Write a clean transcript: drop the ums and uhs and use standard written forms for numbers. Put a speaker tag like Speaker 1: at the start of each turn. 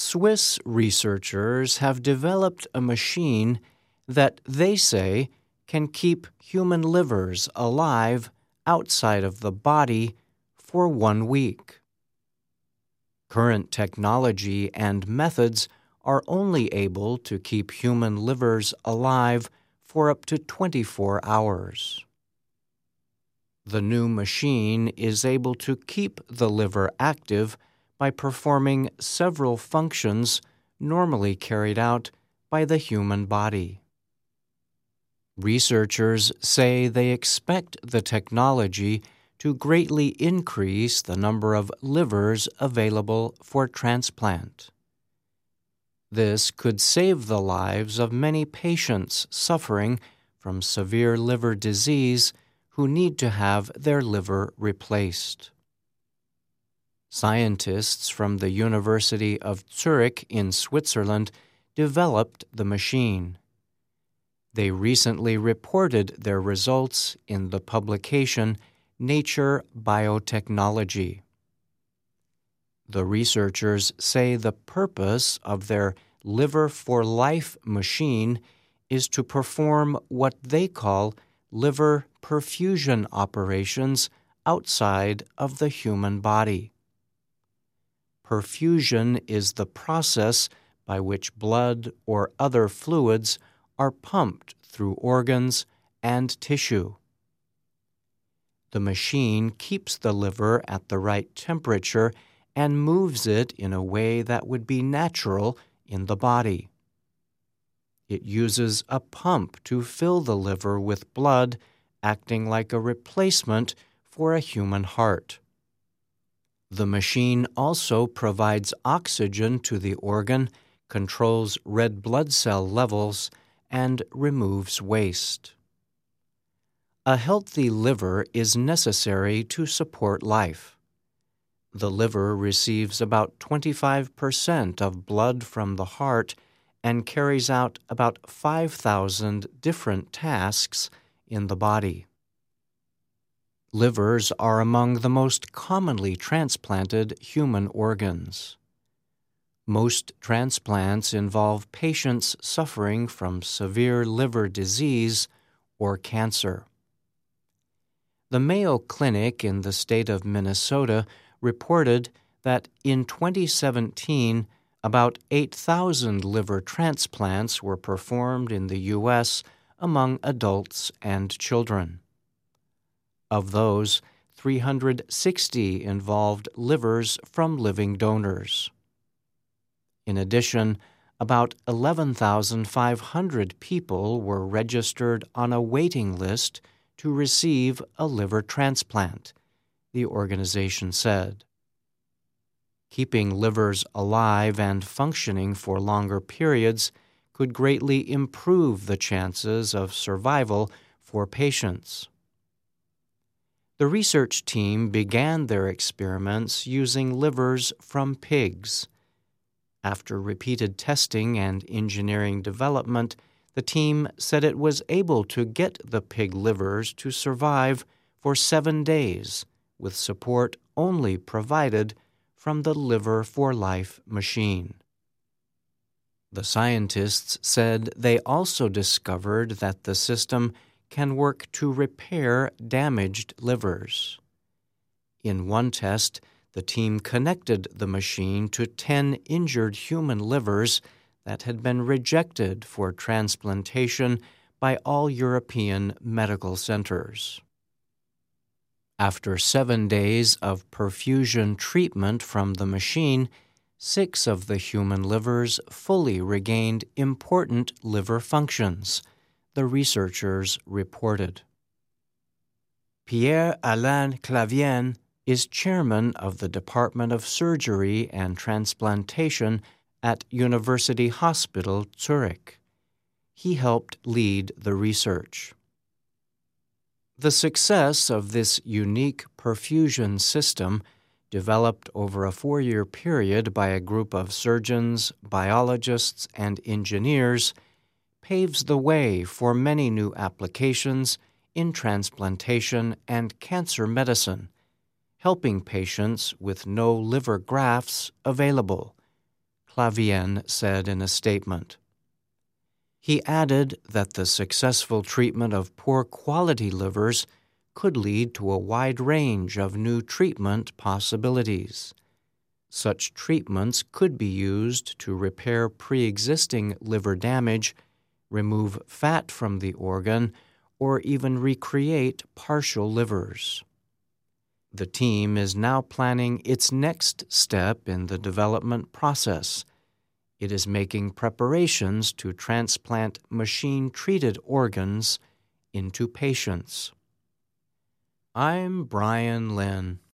Speaker 1: Swiss researchers have developed a machine that they say can keep human livers alive outside of the body for 1 week. Current technology and methods are only able to keep human livers alive for up to 24 hours. The new machine is able to keep the liver active by performing several functions normally carried out by the human body. Researchers say they expect the technology to greatly increase the number of livers available for transplant. This could save the lives of many patients suffering from severe liver disease who need to have their liver replaced. Scientists from the University of Zurich in Switzerland developed the machine. They recently reported their results in the publication Nature Biotechnology. The researchers say the purpose of their Liver for Life machine is to perform what they call liver perfusion operations outside of the human body. Perfusion is the process by which blood or other fluids are pumped through organs and tissue. The machine keeps the liver at the right temperature and moves it in a way that would be natural in the body. It uses a pump to fill the liver with blood, acting like a replacement for a human heart. The machine also provides oxygen to the organ, controls red blood cell levels, and removes waste. A healthy liver is necessary to support life. The liver receives about 25% of blood from the heart and carries out about 5,000 different tasks in the body. Livers are among the most commonly transplanted human organs. Most transplants involve patients suffering from severe liver disease or cancer. The Mayo Clinic in the state of Minnesota reported that in 2017, about 8,000 liver transplants were performed in the U.S. among adults and children. Of those, 360 involved livers from living donors. In addition, about 11,500 people were registered on a waiting list to receive a liver transplant, the organization said. Keeping livers alive and functioning for longer periods could greatly improve the chances of survival for patients. The research team began their experiments using livers from pigs. After repeated testing and engineering development, the team said it was able to get the pig livers to survive for 7 days, with support only provided from the Liver for Life machine. The scientists said they also discovered that the system can work to repair damaged livers. In one test, the team connected the machine to 10 injured human livers that had been rejected for transplantation by all European medical centers. After 7 days of perfusion treatment from the machine, 6 of the human livers fully regained important liver functions, the researchers reported. Pierre-Alain Clavien is chairman of the Department of Surgery and Transplantation at University Hospital Zurich. He helped lead the research. The success of this unique perfusion system, developed over a 4-year period by a group of surgeons, biologists, and engineers, paves the way for many new applications in transplantation and cancer medicine, helping patients with no liver grafts available, Clavien said in a statement. He added that the successful treatment of poor quality livers could lead to a wide range of new treatment possibilities. Such treatments could be used to repair pre-existing liver damage, remove fat from the organ, or even recreate partial livers. The team is now planning its next step in the development process. It is making preparations to transplant machine-treated organs into patients. I'm Brian Lynn.